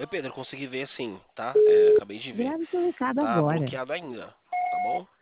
Pedro, consegui ver sim, tá? Acabei de ver. Grave seu recado Tá agora. bloqueado ainda, tá bom?